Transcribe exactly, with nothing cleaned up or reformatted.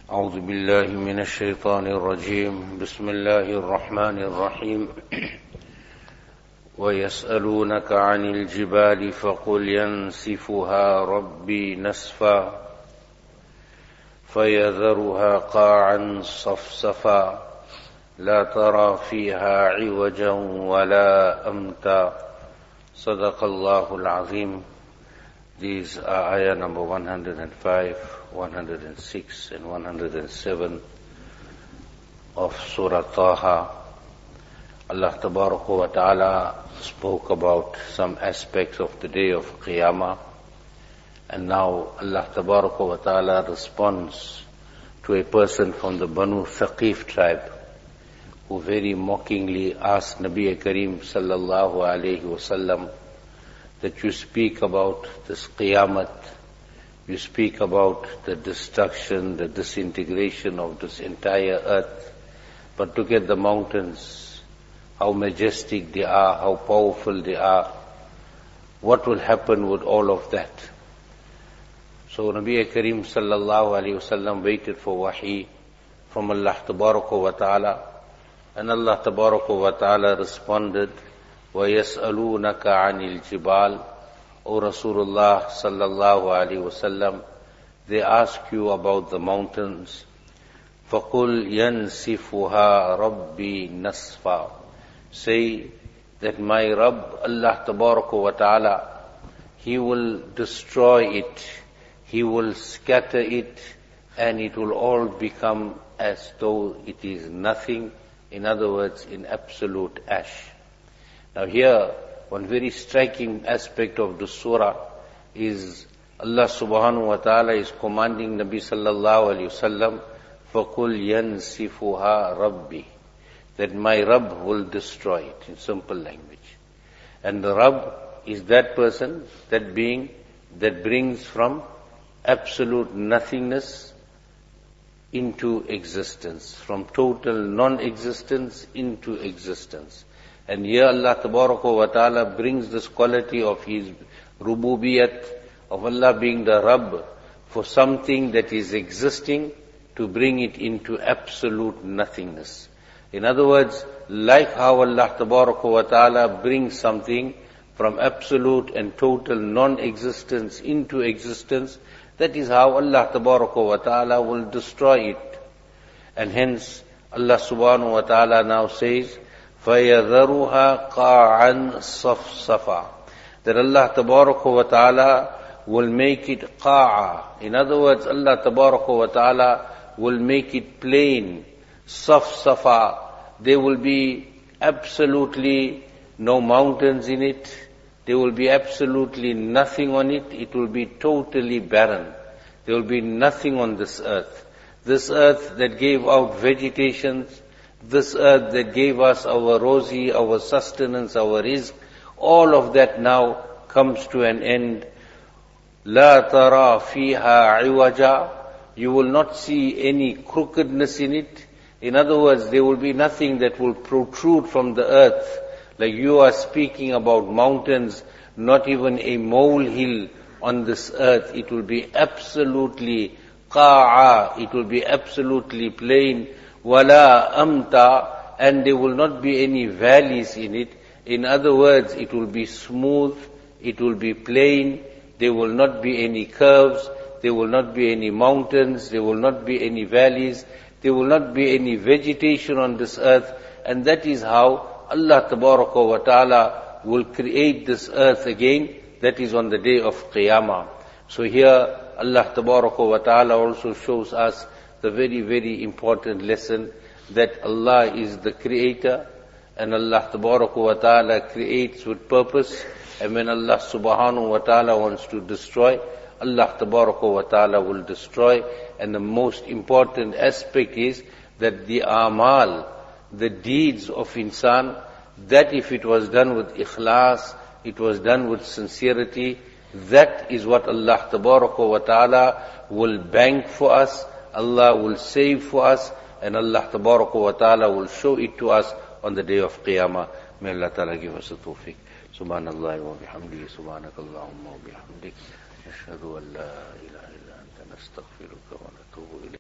أعوذ بالله من الشيطان الرجيم بسم الله الرحمن الرحيم ويسألونك عن الجبال فقل ينسفها ربي نسفا فيذرها قاعا صفصفا لا ترى فيها عوجا ولا أمتا صدق الله العظيم. These are ayah number one hundred five, one hundred six and one hundred seven of Surah Taha. Allah Tabaraka wa Ta'ala spoke about some aspects of the day of Qiyamah, and now Allah Tabaraka wa Ta'ala responds to a person from the Banu Thaqif tribe who very mockingly asked Nabi Kareem sallallahu alayhi wasallam that you speak about this Qiyamat, you speak about the destruction, the disintegration of this entire earth, but look at the mountains, how majestic they are, how powerful they are. What will happen with all of that? So Nabi Kareem sallallahu alayhi wasallam waited for wahi from Allah Tabaraka wa Ta'ala, and Allah Tabaraka wa Ta'ala responded, وَيَسْأَلُونَكَ عَنِ الْجِبَالِ O Rasulullah sallallahu alayhi wasallam, they ask you about the mountains. فَقُلْ يَنْسِفُهَا رَبِّي نَسْفًا Say that my Rabb, Allah Tabaraka wa Ta'ala, He will destroy it, He will scatter it, and it will all become as though it is nothing. In other words, in absolute ash. Now here, one very striking aspect of the surah is Allah subhanahu wa ta'ala is commanding Nabi sallallahu alayhi wasallam, فَقُلْ يَنْسِفُهَا رَبِّي that my Rabb will destroy it, in simple language. And the Rabb is that person, that being, that brings from absolute nothingness into existence, from total non-existence into existence. And here Allah Tabaraka wa Ta'ala brings this quality of His rububiyat, of Allah being the Rabb for something that is existing, to bring it into absolute nothingness. In other words, like how Allah Tabaraka wa Ta'ala brings something from absolute and total non-existence into existence, that is how Allah Tabaraka wa Ta'ala will destroy it. And hence, Allah Subhanahu wa Ta'ala now says, فَيَذَرُهَا قَاعًا صَفْصَفًا that Allah Tabaraka wa Ta'ala will make it qa'a. In other words, Allah Tabaraka wa Ta'ala will make it plain, safsafa. There will be absolutely no mountains in it. There will be absolutely nothing on it. It will be totally barren. There will be nothing on this earth. This earth that gave out vegetations, this earth that gave us our rosy, our sustenance, our rizq, all of that now comes to an end. لا ترى فيها عوجا You will not see any crookedness in it. In other words, there will be nothing that will protrude from the earth. Like you are speaking about mountains, not even a molehill on this earth. It will be absolutely qa'a. It will be absolutely plain. Wala amta, and there will not be any valleys in it. In other words, it will be smooth, it will be plain, there will not be any curves, there will not be any mountains, there will not be any valleys, there will not be any vegetation on this earth, and that is how Allah Tabaraka wa Ta'ala will create this earth again. That is on the day of Qiyamah. So here Allah Tabaraka wa Ta'ala also shows us the very, very important lesson that Allah is the creator, and Allah Tabaraka wa Ta'ala creates with purpose, and when Allah Subhanahu wa Ta'ala wants to destroy, Allah Tabaraka wa Ta'ala will destroy. And the most important aspect is that the amal, the deeds of insan, that if it was done with ikhlas, it was done with sincerity, that is what Allah Tabaraka wa Ta'ala will bank for us, Allah will save for us, and Allah Tabaraka wa Ta'ala will show it to us on the day of Qiyamah. May Allah Ta'ala give us the tawfiq. Subhanallah wa bihamdihi, subhanakallahumma wa bihamdik. Nashhadu an la ilaha illa anta nastaghfiruka wa natubu